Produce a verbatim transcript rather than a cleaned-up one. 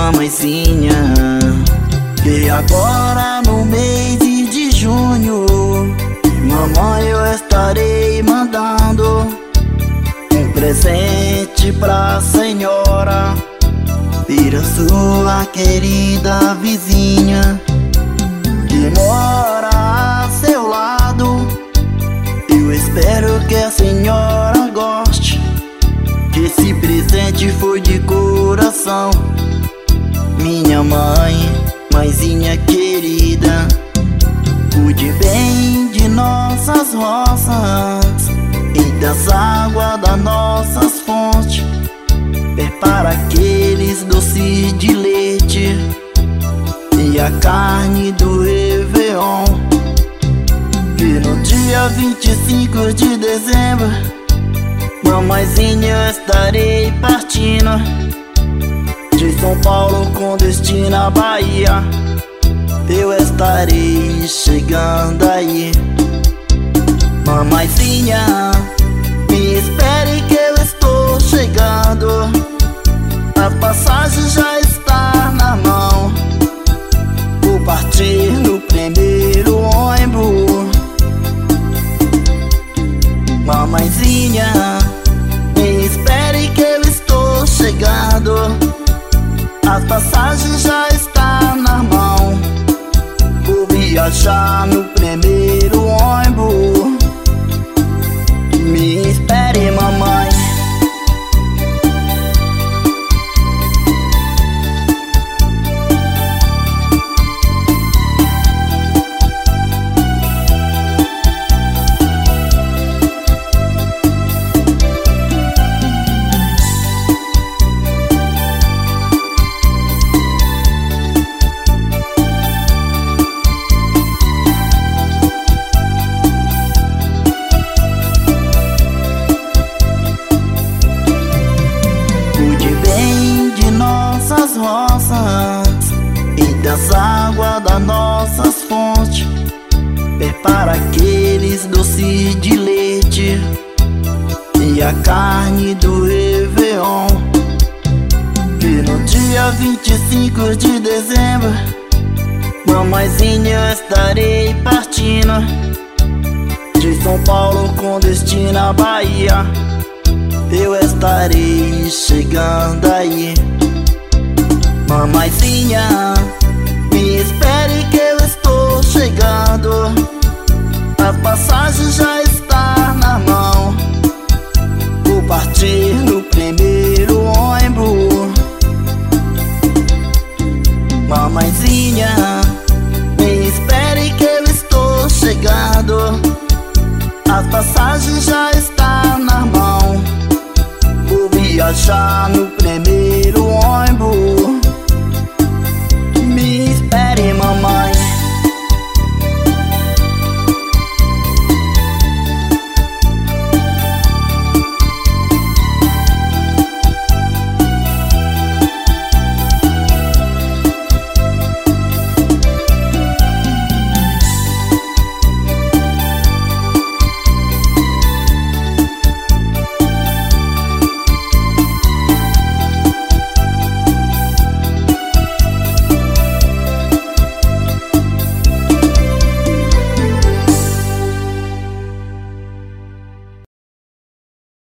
mamãezinha, que agora no mês de junho, mamãe, eu estarei mandando um presente pra senhora, para sua querida vizinha que mora a seu lado. Eu espero que a senhora goste, que esse presente foi de coração. Minha mãe, mãezinha querida, cuide bem de nossas roças e das águas das nossas fontes. Prepara aqueles doces de leite e a carne do Réveillon, que no dia vinte e cinco de dezembro, mamãezinha, eu estarei partindo de São Paulo com destino à Bahia. Eu estarei chegando aí. Mamãezinha, me espere que eu estou chegando. A passagem já está na mão. Vou partir no primeiro ônibus. Mamãezinha, me espere que eu estou chegando. As passagens já estão na mão. Vou viajar no primeiro ônibus. Me espere, mamãe. Roças e das águas das nossas fontes. Prepara aqueles doces de leite e a carne do Réveillon, que no dia vinte e cinco de dezembro, mamãezinha, eu estarei partindo de São Paulo com destino à Bahia. Eu estarei chegando aí. Mamãezinha, me espere que eu estou chegando. A passagem já está na mão. Vou partir no primeiro ônibus. Mamãezinha, me espere que eu estou chegando. As passagens já estão na mão. Vou viajar no primeiro ônibus.